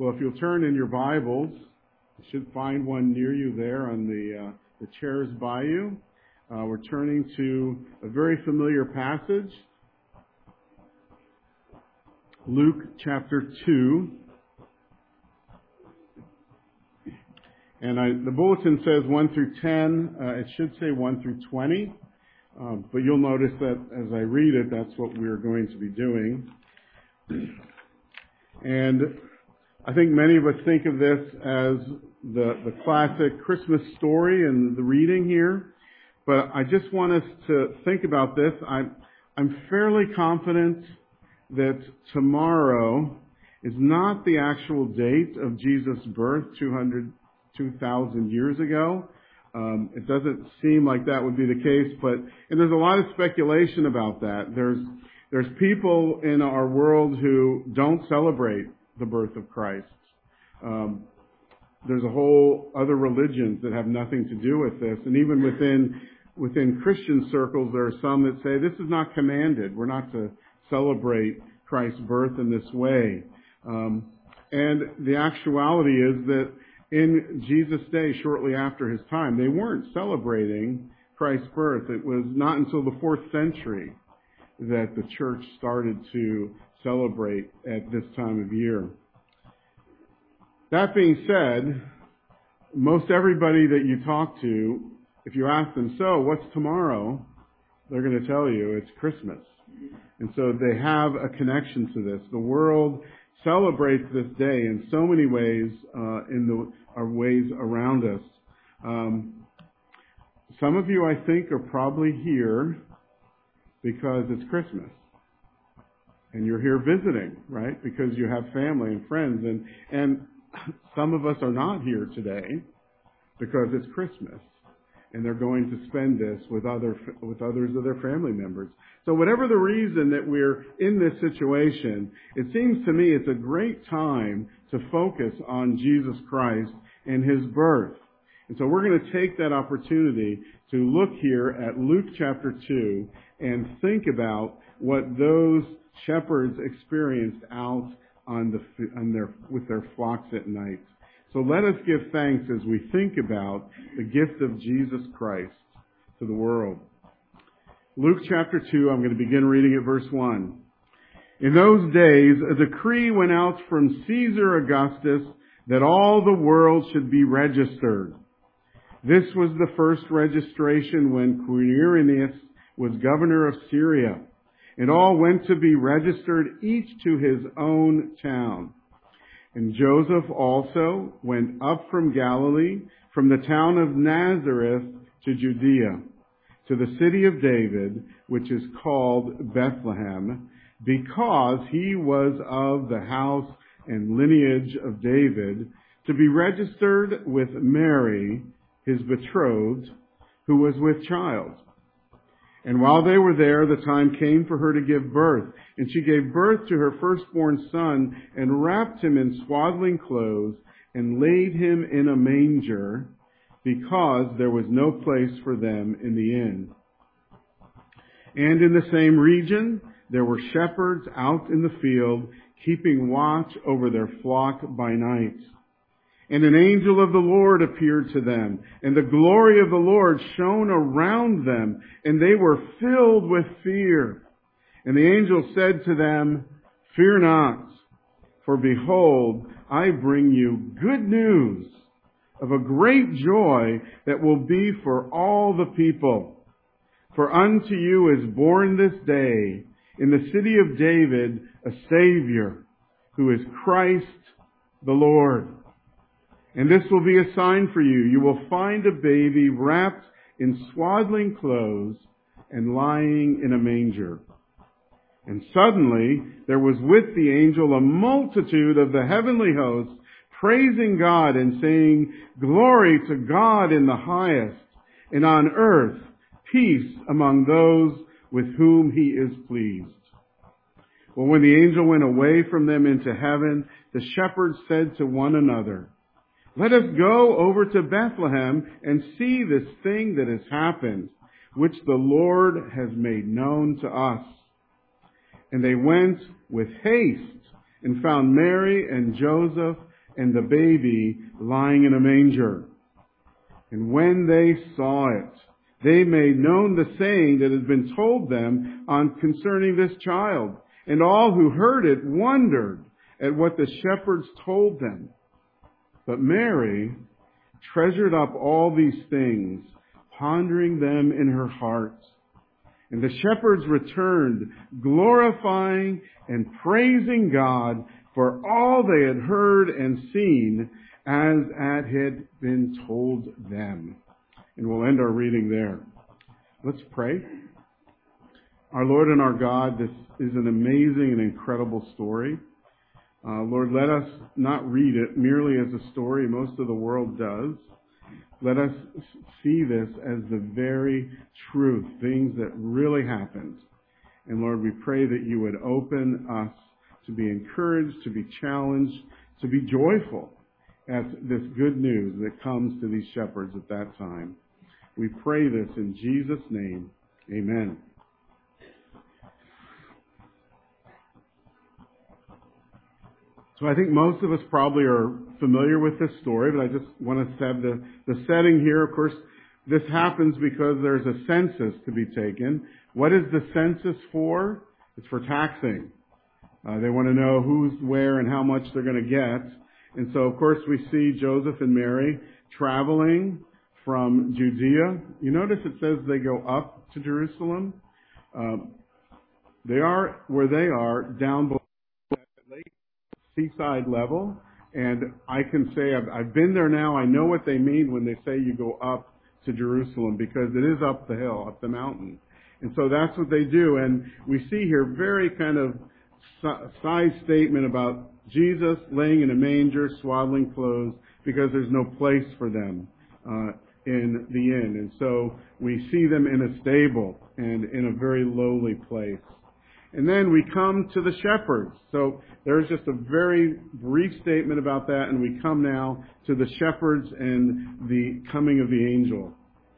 Well, if you'll turn in your Bibles, you should find one near you there on the chairs by you. We're turning to a very familiar passage, Luke chapter 2. And the bulletin says 1 through 10. It should say 1 through 20. But you'll notice that as I read it, that's what we're going to be doing. And I think many of us think of this as the classic Christmas story and the reading here. But I just want us to think about this. I'm fairly confident that tomorrow is not the actual date of Jesus' birth 2,000 years ago. It doesn't seem like that would be the case, and there's a lot of speculation about that. There's people in our world who don't celebrate the birth of Christ. There's a whole other religions that have nothing to do with this, and even within Christian circles, there are some that say this is not commanded. We're not to celebrate Christ's birth in this way. And the actuality is that in Jesus' day, shortly after his time, they weren't celebrating Christ's birth. It was not until the 4th century that the church started to celebrate at this time of year. That being said, most everybody that you talk to, if you ask them, so what's tomorrow? They're going to tell you it's Christmas. And so they have a connection to this. The world celebrates this day in so many ways, our ways around us. Some of you, I think, are probably here because it's Christmas. And you're here visiting, right? Because you have family and friends. And some of us are not here today because it's Christmas. And they're going to spend this with others of their family members. So whatever the reason that we're in this situation, it seems to me it's a great time to focus on Jesus Christ and his birth. And so we're going to take that opportunity to look here at Luke chapter 2 and think about what those shepherds experienced out with their flocks at night. So let us give thanks as we think about the gift of Jesus Christ to the world. Luke chapter 2, I'm going to begin reading at verse 1. In those days, a decree went out from Caesar Augustus that all the world should be registered. This was the first registration when Quirinius was governor of Syria, and all went to be registered, each to his own town. And Joseph also went up from Galilee, from the town of Nazareth to Judea, to the city of David, which is called Bethlehem, because he was of the house and lineage of David, to be registered with Mary, his betrothed, who was with child. And while they were there, the time came for her to give birth. And she gave birth to her firstborn son, and wrapped him in swaddling clothes, and laid him in a manger, because there was no place for them in the inn. And in the same region, there were shepherds out in the field, keeping watch over their flock by night. And an angel of the Lord appeared to them, and the glory of the Lord shone around them, and they were filled with fear. And the angel said to them, "Fear not, for behold, I bring you good news of a great joy that will be for all the people. For unto you is born this day in the city of David a Savior, who is Christ the Lord. And this will be a sign for you. You will find a baby wrapped in swaddling clothes and lying in a manger." And suddenly there was with the angel a multitude of the heavenly hosts, praising God and saying, "Glory to God in the highest, and on earth peace among those with whom he is pleased." Well, when the angel went away from them into heaven, the shepherds said to one another, "Let us go over to Bethlehem and see this thing that has happened, which the Lord has made known to us." And they went with haste and found Mary and Joseph and the baby lying in a manger. And when they saw it, they made known the saying that had been told them concerning this child. And all who heard it wondered at what the shepherds told them. But Mary treasured up all these things, pondering them in her heart. And the shepherds returned, glorifying and praising God for all they had heard and seen as it had been told them. And we'll end our reading there. Let's pray. Our Lord and our God, this is an amazing and incredible story. Lord, let us not read it merely as a story. Most of the world does. Let us see this as the very truth, things that really happened. And Lord, we pray that you would open us to be encouraged, to be challenged, to be joyful at this good news that comes to these shepherds at that time. We pray this in Jesus' name. Amen. So I think most of us probably are familiar with this story, but I just want to set the setting here. Of course, this happens because there's a census to be taken. What is the census for? It's for taxing. They want to know who's where and how much they're going to get. And so, of course, we see Joseph and Mary traveling from Judea. You notice it says they go up to Jerusalem. They are where they are down below seaside level, and I can say I've been there now. I know what they mean when they say you go up to Jerusalem, because it is up the hill, up the mountain. And so that's what they do. And we see here very kind of side statement about Jesus laying in a manger, swaddling clothes, because there's no place for them in the inn. And so we see them in a stable and in a very lowly place. And then we come to the shepherds. So there's just a very brief statement about that, and we come now to the shepherds and the coming of the angel.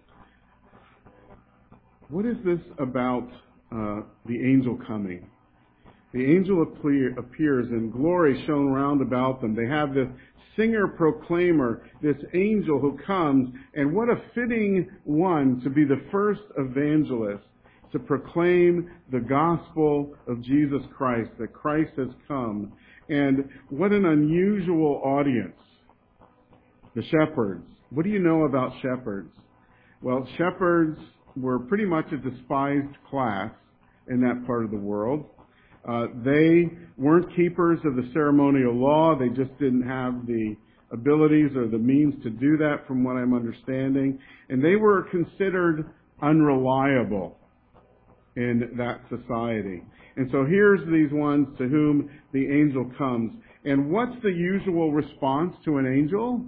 What is this about the angel coming? The angel appears and glory shone round about them. They have this singer-proclaimer, this angel who comes, and what a fitting one to be the first evangelist, to proclaim the gospel of Jesus Christ, that Christ has come. And what an unusual audience. The shepherds. What do you know about shepherds? Well, shepherds were pretty much a despised class in that part of the world. They weren't keepers of the ceremonial law. They just didn't have the abilities or the means to do that, from what I'm understanding. And they were considered unreliable in that society. And so here's these ones to whom the angel comes. And what's the usual response to an angel?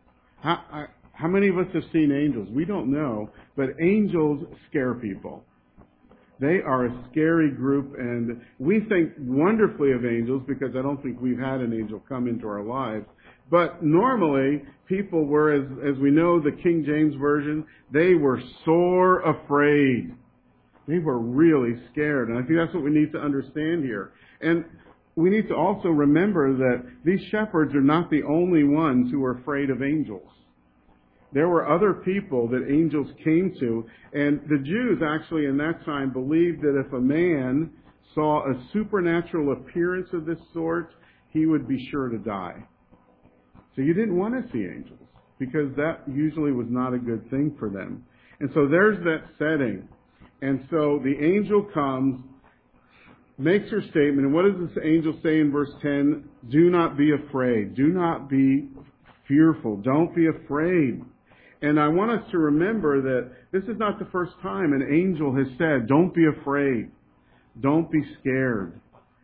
How many of us have seen angels? We don't know, but angels scare people. They are a scary group, and we think wonderfully of angels because I don't think we've had an angel come into our lives. But normally, people were, as we know, the King James Version, they were sore afraid. They were really scared. And I think that's what we need to understand here. And we need to also remember that these shepherds are not the only ones who are afraid of angels. There were other people that angels came to, and the Jews actually in that time believed that if a man saw a supernatural appearance of this sort, he would be sure to die. So you didn't want to see angels, because that usually was not a good thing for them. And so there's that setting. And so the angel comes, makes her statement, and what does this angel say in verse 10? Do not be afraid. Do not be fearful. Don't be afraid. And I want us to remember that this is not the first time an angel has said, don't be afraid. Don't be scared.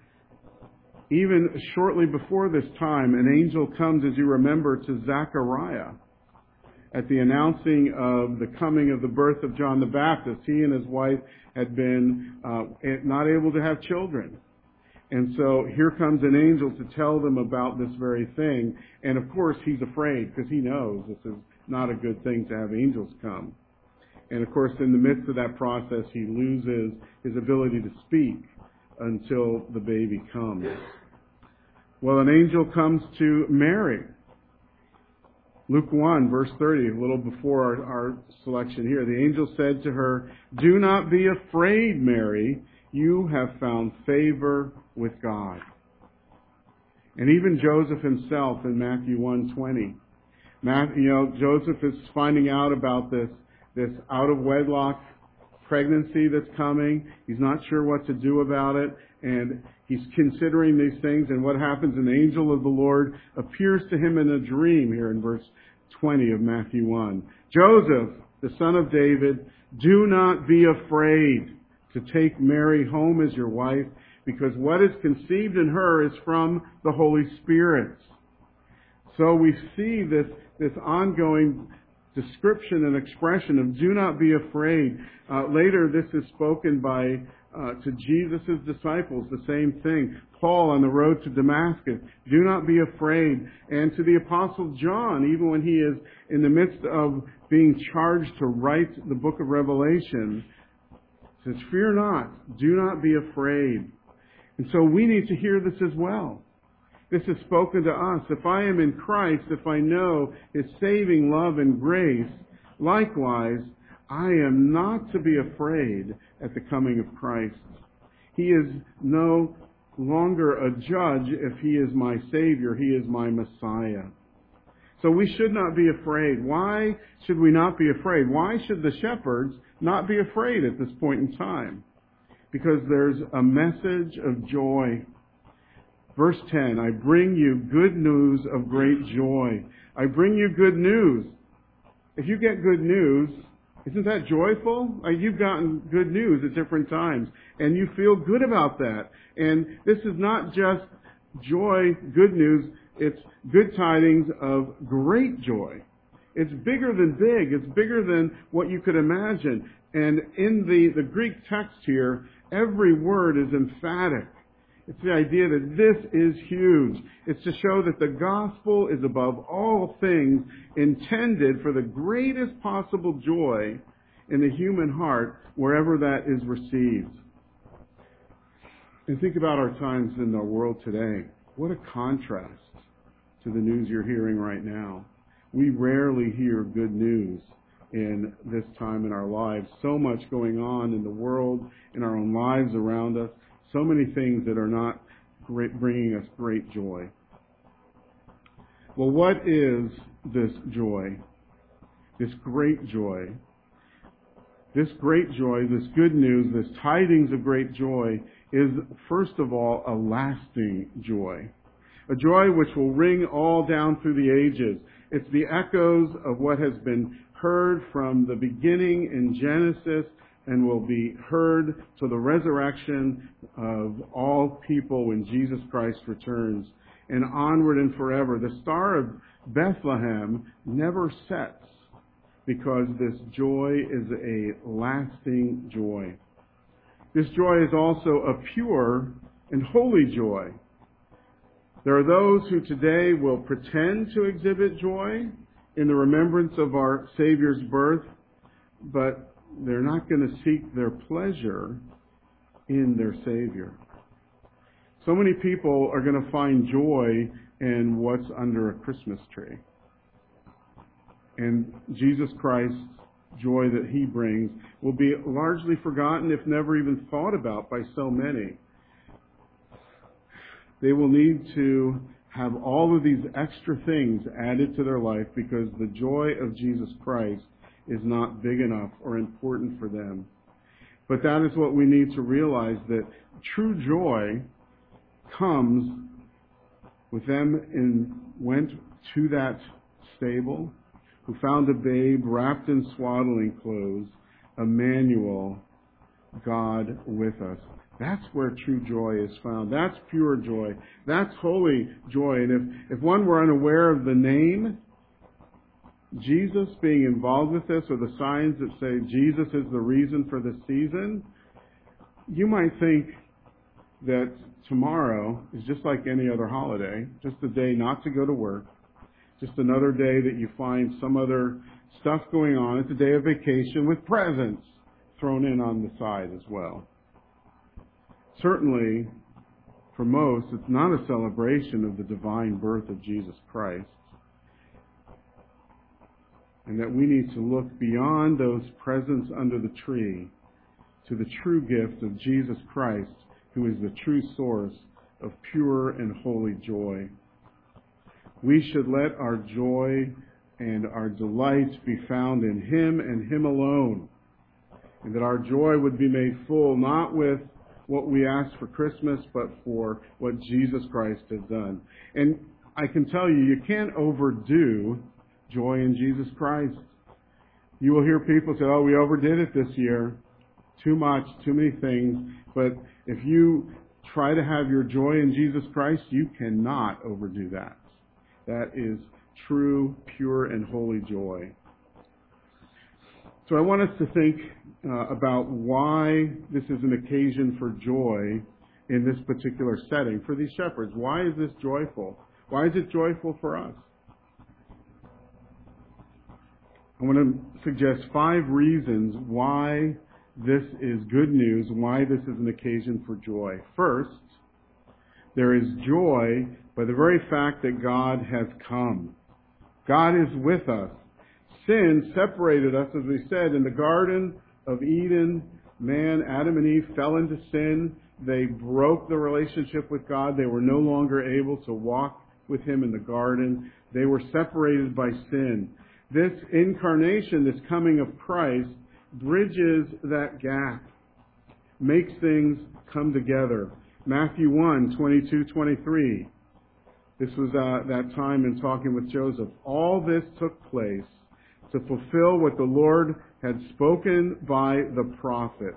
Even shortly before this time, an angel comes, as you remember, to Zechariah at the announcing of the coming of the birth of John the Baptist. He and his wife had been not able to have children. And so here comes an angel to tell them about this very thing. And of course, he's afraid because he knows this is not a good thing to have angels come. And of course, in the midst of that process, he loses his ability to speak until the baby comes. Well, an angel comes to Mary. Luke 1, verse 30, a little before our selection here. The angel said to her, "Do not be afraid, Mary. You have found favor with God." And even Joseph himself in Matthew 1:20. Joseph is finding out about this out-of-wedlock pregnancy that's coming. He's not sure what to do about it, and he's considering these things. And what happens? An angel of the Lord appears to him in a dream here in verse 20 of Matthew 1. "Joseph, the son of David, do not be afraid to take Mary home as your wife, because what is conceived in her is from the Holy Spirit." So we see this ongoing description and expression of "do not be afraid." Later, this is spoken to Jesus' disciples, the same thing. Paul on the road to Damascus, "Do not be afraid." And to the Apostle John, even when he is in the midst of being charged to write the book of Revelation, says, "Fear not, do not be afraid." And so we need to hear this as well. This is spoken to us. If I am in Christ, if I know His saving love and grace, likewise, I am not to be afraid at the coming of Christ. He is no longer a judge if He is my Savior. He is my Messiah. So we should not be afraid. Why should we not be afraid? Why should the shepherds not be afraid at this point in time? Because there's a message of joy. Verse 10, "I bring you good news of great joy." I bring you good news. If you get good news, isn't that joyful? You've gotten good news at different times, and you feel good about that. And this is not just joy, good news. It's good tidings of great joy. It's bigger than big. It's bigger than what you could imagine. And in the Greek text here, every word is emphatic. It's the idea that this is huge. It's to show that the gospel is above all things intended for the greatest possible joy in the human heart wherever that is received. And think about our times in our world today. What a contrast to the news you're hearing right now. We rarely hear good news in this time in our lives. So much going on in the world, in our own lives around us. So many things that are not bringing us great joy. Well, what is this joy? This great joy. This great joy, this good news, this tidings of great joy is, first of all, a lasting joy. A joy which will ring all down through the ages. It's the echoes of what has been heard from the beginning in Genesis and will be heard to the resurrection of all people when Jesus Christ returns, and onward and forever. The star of Bethlehem never sets because this joy is a lasting joy. This joy is also a pure and holy joy. There are those who today will pretend to exhibit joy in the remembrance of our Savior's birth, but they're not going to seek their pleasure in their Savior. So many people are going to find joy in what's under a Christmas tree. And Jesus Christ's joy that He brings will be largely forgotten, if never even thought about by so many. They will need to have all of these extra things added to their life because the joy of Jesus Christ is not big enough or important for them. But that is what we need to realize, that true joy comes with them and went to that stable, who found a babe wrapped in swaddling clothes, Emmanuel, God with us. That's where true joy is found. That's pure joy. That's holy joy. And if one were unaware of the name Jesus being involved with this, or the signs that say Jesus is the reason for the season, you might think that tomorrow is just like any other holiday, just a day not to go to work, just another day that you find some other stuff going on. It's a day of vacation with presents thrown in on the side as well. Certainly, for most, it's not a celebration of the divine birth of Jesus Christ. and that we need to look beyond those presents under the tree to the true gift of Jesus Christ, who is the true source of pure and holy joy. We should let our joy and our delight be found in Him and Him alone, and that our joy would be made full, not with what we ask for Christmas, but for what Jesus Christ has done. And I can tell you, you can't overdo joy in Jesus Christ. You will hear people say, oh, we overdid it this year. Too much, too many things. But if you try to have your joy in Jesus Christ, you cannot overdo that. That is true, pure, and holy joy. So I want us to think about why this is an occasion for joy in this particular setting for these shepherds. Why is this joyful? Why is it joyful for us? I want to suggest 5 reasons why this is good news, why this is an occasion for joy. First, there is joy by the very fact that God has come. God is with us. Sin separated us, as we said, in the Garden of Eden. Man, Adam and Eve, fell into sin. They broke the relationship with God. They were no longer able to walk with Him in the garden. They were separated by sin. This incarnation, this coming of Christ, bridges that gap, makes things come together. Matthew 1, 22, 23. This was that time in talking with Joseph. All this took place to fulfill what the Lord had spoken by the prophets.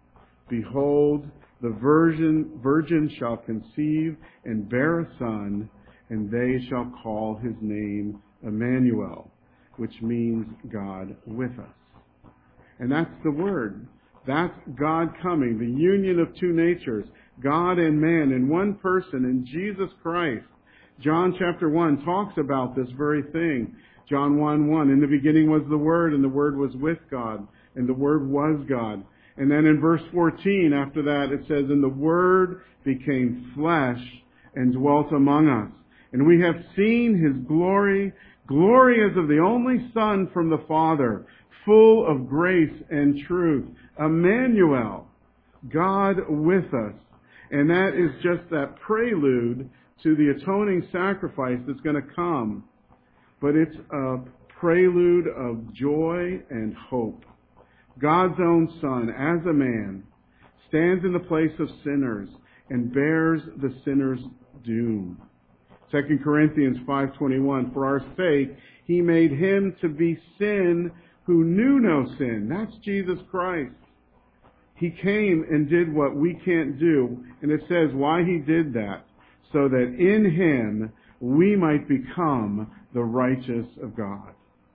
Behold, the virgin shall conceive and bear a son, and they shall call his name Emmanuel, which means God with us. And that's the word. That's God coming, the union of two natures, God and man in one person, in Jesus Christ. John chapter 1 talks about this very thing. John 1:1, in the beginning was the Word, and the Word was with God, and the Word was God. And then in verse 14, after that, it says, and the Word became flesh and dwelt among us. And we have seen His glory, glory as of the only Son from the Father, full of grace and truth. Emmanuel, God with us. And that is just that prelude to the atoning sacrifice that's going to come. But it's a prelude of joy and hope. God's own Son, as a man, stands in the place of sinners and bears the sinner's doom. 2 Corinthians 5:21, for our sake He made Him to be sin who knew no sin. That's Jesus Christ. He came and did what we can't do. And it says why He did that, so that in Him we might become the righteous of God.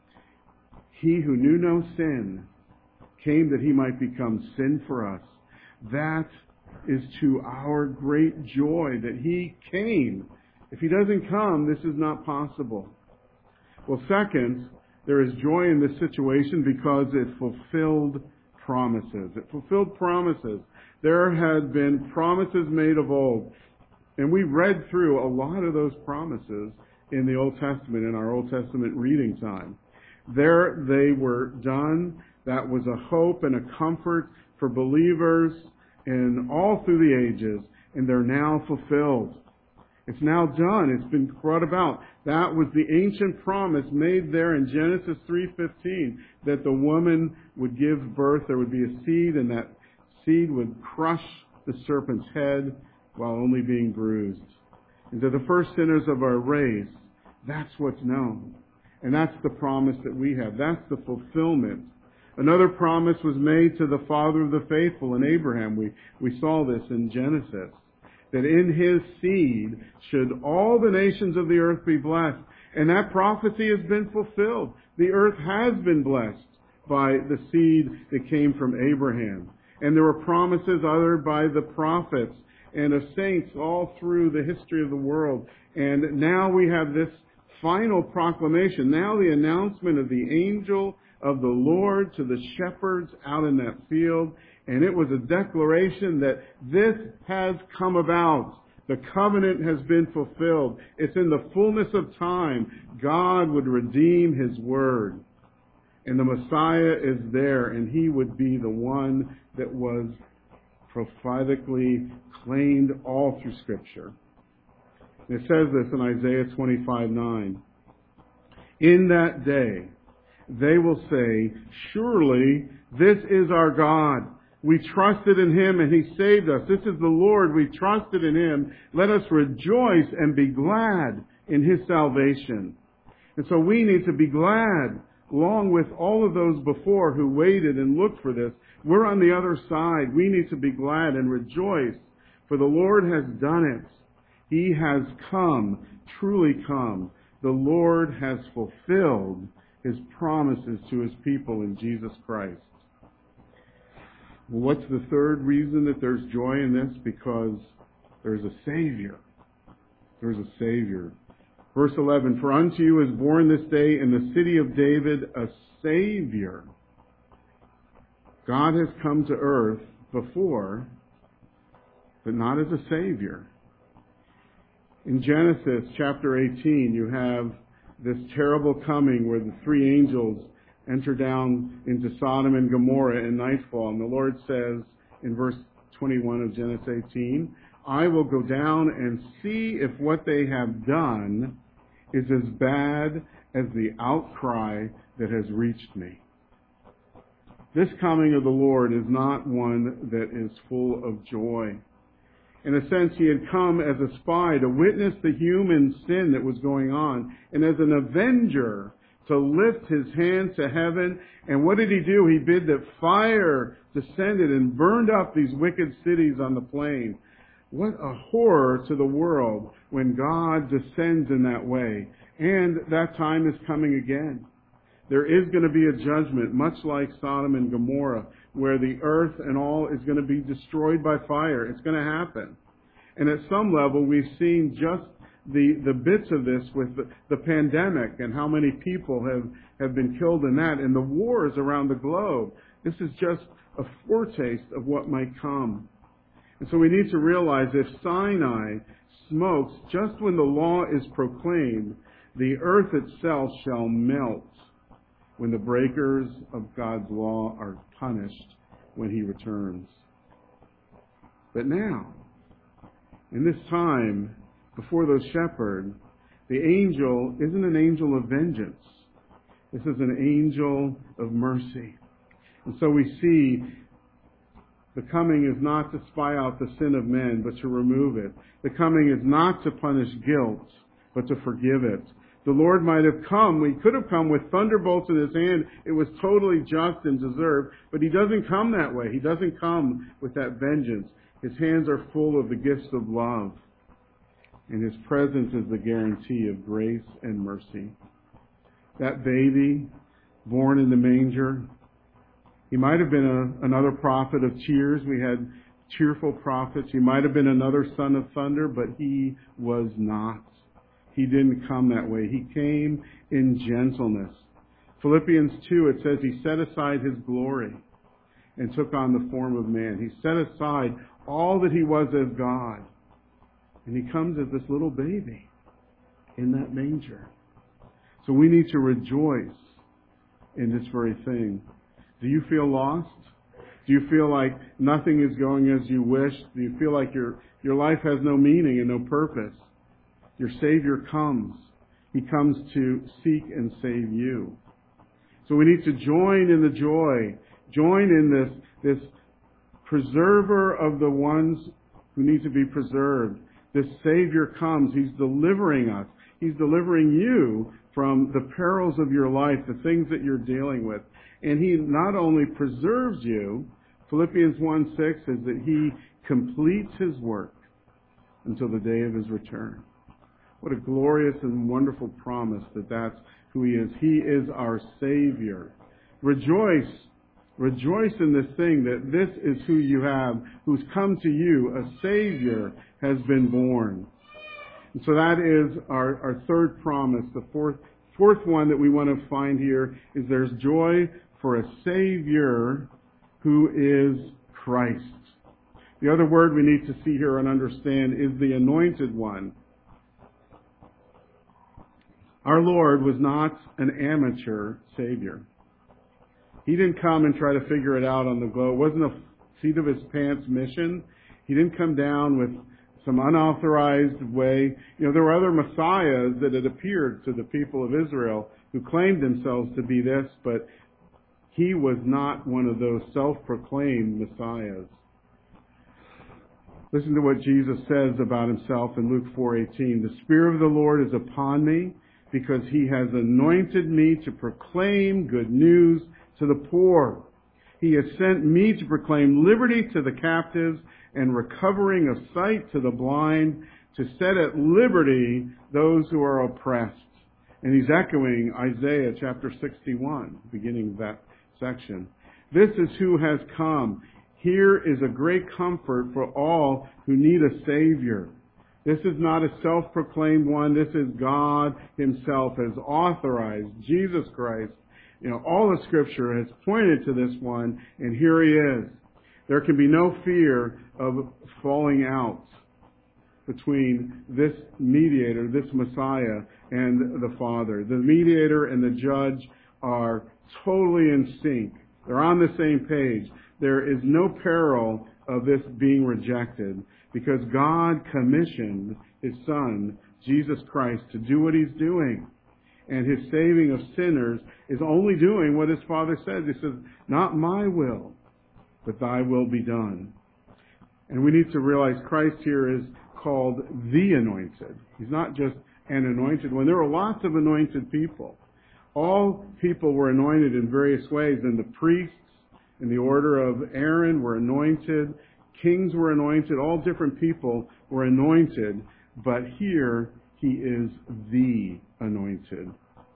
He who knew no sin came that He might become sin for us. That is to our great joy that He came. If He doesn't come, this is not possible. Well, second, there is joy in this situation because it fulfilled promises. It fulfilled promises. There had been promises made of old. And we read through a lot of those promises in the Old Testament, in our Old Testament reading time. There they were done. That was a hope and a comfort for believers and all through the ages. And they're now fulfilled. It's now done. It's been brought about. That was the ancient promise made there in Genesis 3:15, that the woman would give birth. There would be a seed, and that seed would crush the serpent's head while only being bruised. And to the first sinners of our race, that's what's known. And that's the promise that we have. That's the fulfillment. Another promise was made to the father of the faithful in Abraham. We saw this in Genesis. That in his seed should all the nations of the earth be blessed. And that prophecy has been fulfilled. The earth has been blessed by the seed that came from Abraham. And there were promises uttered by the prophets and of saints all through the history of the world. And now we have this final proclamation. Now the announcement of the angel of the Lord to the shepherds out in that field. And it was a declaration that this has come about. The covenant has been fulfilled. It's in the fullness of time. God would redeem His word. And the Messiah is there, and he would be the one that was prophetically claimed all through Scripture. And it says this in Isaiah 25:9. In that day, they will say, surely this is our God. We trusted in him and he saved us. This is the Lord. We trusted in him. Let us rejoice and be glad in his salvation. And so we need to be glad, along with all of those before who waited and looked for this. We're on the other side. We need to be glad and rejoice, for the Lord has done it. He has come, truly come. The Lord has fulfilled his promises to his people in Jesus Christ. What's the third reason that there's joy in this? Because there's a Savior. There's a Savior. Verse 11, for unto you is born this day in the city of David a Savior. God has come to earth before, but not as a Savior. In Genesis chapter 18, you have this terrible coming where the three angels enter down into Sodom and Gomorrah in nightfall. And the Lord says in verse 21 of Genesis 18, I will go down and see if what they have done is as bad as the outcry that has reached me. This coming of the Lord is not one that is full of joy. In a sense, he had come as a spy to witness the human sin that was going on, and as an avenger to lift his hand to heaven. And what did he do? He bid that fire descended and burned up these wicked cities on the plain. What a horror to the world when God descends in that way. And that time is coming again. There is going to be a judgment, much like Sodom and Gomorrah, where the earth and all is going to be destroyed by fire. It's going to happen. And at some level, we've seen just the bits of this with the pandemic and how many people have been killed in that, and the wars around the globe. This is just a foretaste of what might come. And so we need to realize if Sinai smokes just when the law is proclaimed, the earth itself shall melt when the breakers of God's law are punished when he returns. But now, in this time, before those shepherds, the angel isn't an angel of vengeance. This is an angel of mercy. And so we see the coming is not to spy out the sin of men, but to remove it. The coming is not to punish guilt, but to forgive it. The Lord might have come. He could have come with thunderbolts in his hand. It was totally just and deserved. But he doesn't come that way. He doesn't come with that vengeance. His hands are full of the gifts of love. And his presence is the guarantee of grace and mercy. That baby born in the manger, he might have been another prophet of tears. We had cheerful prophets. He might have been another son of thunder, but he was not. He didn't come that way. He came in gentleness. Philippians 2, it says he set aside his glory and took on the form of man. He set aside all that he was as God. And he comes as this little baby in that manger. So we need to rejoice in this very thing. Do you feel lost? Do you feel like nothing is going as you wish? Do you feel like your life has no meaning and no purpose? Your Savior comes. He comes to seek and save you. So we need to join in the joy. Join in this preserver of the ones who need to be preserved. This Savior comes. He's delivering us. He's delivering you from the perils of your life, the things that you're dealing with. And he not only preserves you, Philippians 1:6 says that he completes his work until the day of his return. What a glorious and wonderful promise that that's who he is. He is our Savior. Rejoice. Rejoice in this thing that this is who you have, who's come to you. A Savior has been born. And so that is our third promise. The fourth one that we want to find here is there's joy for a Savior who is Christ. The other word we need to see here and understand is the Anointed One. Our Lord was not an amateur Savior. He didn't come and try to figure it out on the go. It wasn't a seat of his pants mission. He didn't come down with some unauthorized way. There were other messiahs that had appeared to the people of Israel who claimed themselves to be this, but he was not one of those self-proclaimed messiahs. Listen to what Jesus says about himself in Luke 4:18. The Spirit of the Lord is upon me because he has anointed me to proclaim good news to the poor. He has sent me to proclaim liberty to the captives and recovering of sight to the blind, to set at liberty those who are oppressed. And he's echoing Isaiah chapter 61, beginning of that section. This is who has come. Here is a great comfort for all who need a Savior. This is not a self-proclaimed one. This is God himself has authorized Jesus Christ. All the Scripture has pointed to this one, and here he is. There can be no fear of falling out between this mediator, this Messiah, and the Father. The mediator and the judge are totally in sync. They're on the same page. There is no peril of this being rejected because God commissioned his Son, Jesus Christ, to do what he's doing. And his saving of sinners is only doing what his Father says. He says, not my will, but thy will be done. And we need to realize Christ here is called the Anointed. He's not just an anointed one. There were lots of anointed people. All people were anointed in various ways, and the priests in the order of Aaron were anointed. Kings were anointed. All different people were anointed. But here, he is the Anointed.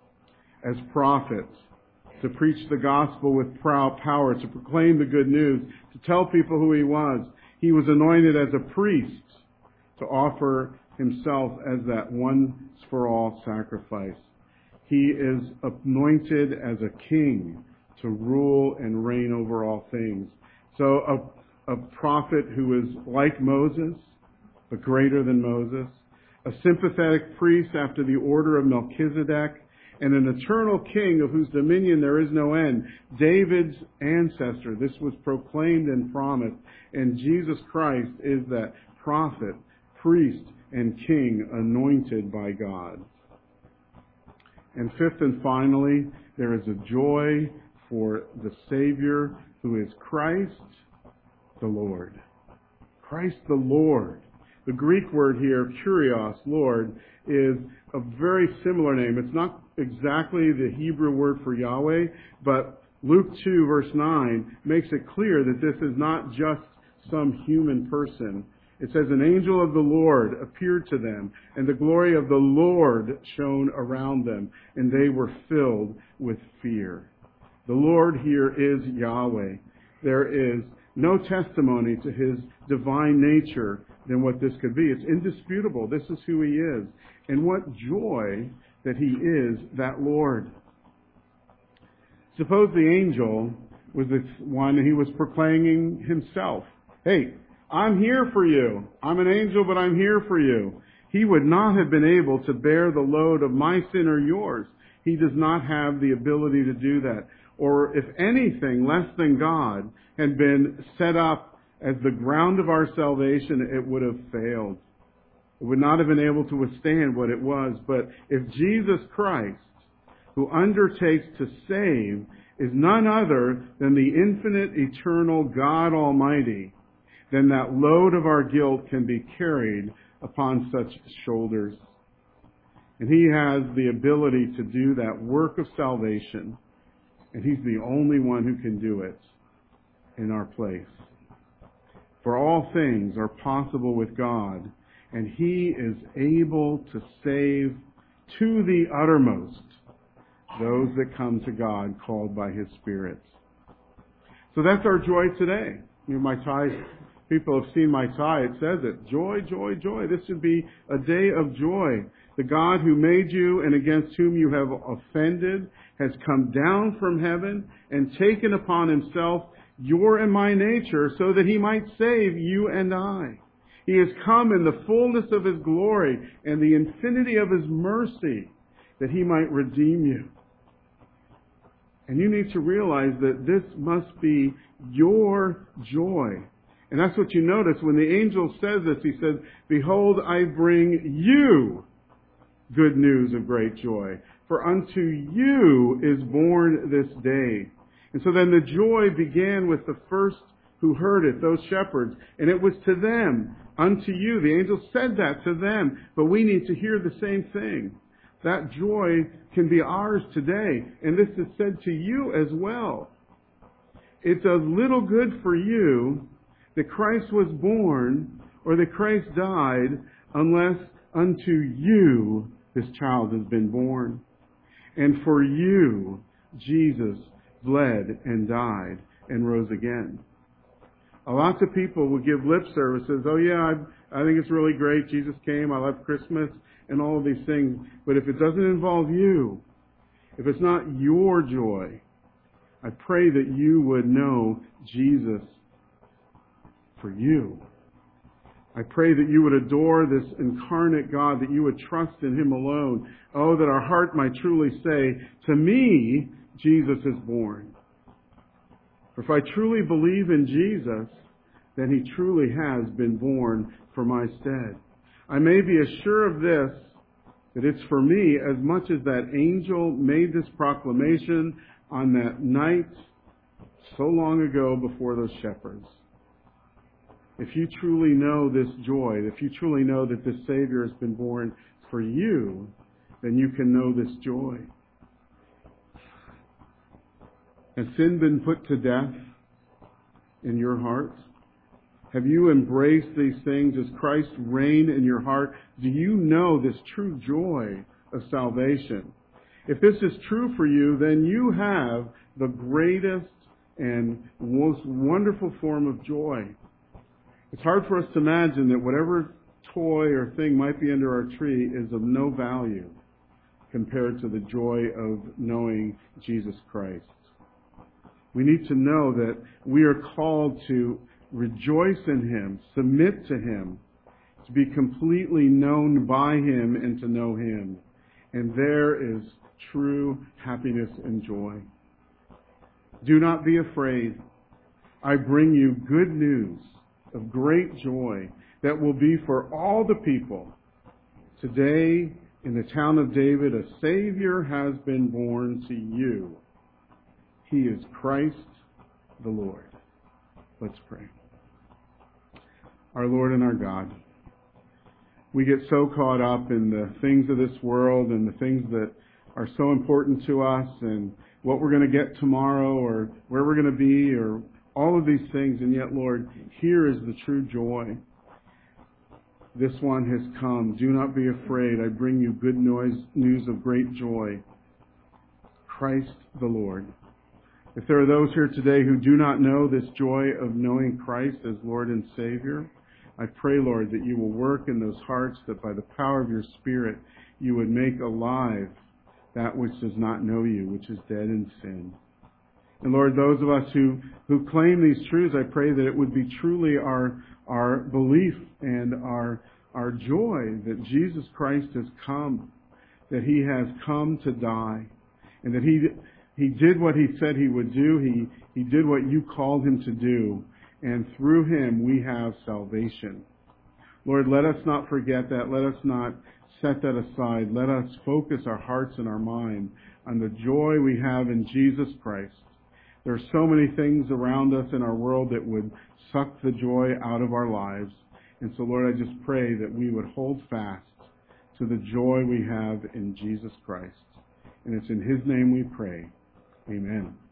As prophets, to preach the gospel with power, to proclaim the good news, to tell people who he was. He was anointed as a priest to offer himself as that once-for-all sacrifice. He is anointed as a king to rule and reign over all things. So a prophet who is like Moses, but greater than Moses. A sympathetic priest after the order of Melchizedek, and an eternal king of whose dominion there is no end. David's ancestor. This was proclaimed and promised. And Jesus Christ is that prophet, priest, and king anointed by God. And fifth and finally, there is a joy for the Savior who is Christ the Lord. Christ the Lord. The Greek word here, kurios, Lord, is a very similar name. It's not exactly the Hebrew word for Yahweh, but Luke 2 verse 9 makes it clear that this is not just some human person. It says, an angel of the Lord appeared to them, and the glory of the Lord shone around them, and they were filled with fear. The Lord here is Yahweh. There is no testimony to his divine nature than what this could be. It's indisputable. This is who he is. And what joy that he is that Lord. Suppose the angel was the one, and he was proclaiming himself. Hey, I'm here for you. I'm an angel, but I'm here for you. He would not have been able to bear the load of my sin or yours. He does not have the ability to do that. Or if anything less than God had been set up as the ground of our salvation, it would have failed. It would not have been able to withstand what it was. But if Jesus Christ, who undertakes to save, is none other than the infinite, eternal God Almighty, then that load of our guilt can be carried upon such shoulders. And he has the ability to do that work of salvation. And he's the only one who can do it in our place. For all things are possible with God, and he is able to save to the uttermost those that come to God, called by his Spirit. So that's our joy today. My tie, people have seen my tie. It says it. Joy, joy, joy. This should be a day of joy. The God who made you and against whom you have offended has come down from heaven and taken upon himself your and my nature so that he might save you and I. He has come in the fullness of his glory and the infinity of his mercy that he might redeem you. And you need to realize that this must be your joy. And that's what you notice when the angel says this. He says, "Behold, I bring you good news of great joy. For unto you is born this day." And so then the joy began with the first who heard it, those shepherds. And it was to them, unto you. The angel said that to them. But we need to hear the same thing. That joy can be ours today. And this is said to you as well. It's a little good for you that Christ was born or that Christ died unless unto you this child has been born. And for you, Jesus bled and died and rose again. A lot of people will give lip services. "Oh yeah, I think it's really great. Jesus came. I love Christmas," and all of these things. But if it doesn't involve you, if it's not your joy, I pray that you would know Jesus for you. I pray that you would adore this incarnate God, that you would trust in Him alone. Oh, that our heart might truly say, "To me, Jesus is born." For if I truly believe in Jesus, then He truly has been born for my stead. I may be assured of this, that it's for me as much as that angel made this proclamation on that night so long ago before those shepherds. If you truly know this joy, if you truly know that this Savior has been born for you, then you can know this joy. Has sin been put to death in your heart? Have you embraced these things? Does Christ reign in your heart? Do you know this true joy of salvation? If this is true for you, then you have the greatest and most wonderful form of joy. It's hard for us to imagine that whatever toy or thing might be under our tree is of no value compared to the joy of knowing Jesus Christ. We need to know that we are called to rejoice in Him, submit to Him, to be completely known by Him and to know Him. And there is true happiness and joy. Do not be afraid. I bring you good news of great joy that will be for all the people. Today, in the town of David, a Savior has been born to you. He is Christ the Lord. Let's pray. Our Lord and our God, we get so caught up in the things of this world and the things that are so important to us and what we're going to get tomorrow or where we're going to be or all of these things. And yet, Lord, here is the true joy. This one has come. Do not be afraid. I bring you good news of great joy. Christ the Lord. If there are those here today who do not know this joy of knowing Christ as Lord and Savior, I pray, Lord, that you will work in those hearts, that by the power of your Spirit, you would make alive that which does not know you, which is dead in sin. And Lord, those of us who claim these truths, I pray that it would be truly our belief and our joy that Jesus Christ has come, that He has come to die, and that He did what He said He would do. He did what you called Him to do, and through Him we have salvation. Lord, let us not forget that. Let us not set that aside. Let us focus our hearts and our mind on the joy we have in Jesus Christ. There are so many things around us in our world that would suck the joy out of our lives. And so, Lord, I just pray that we would hold fast to the joy we have in Jesus Christ. And it's in His name we pray. Amen.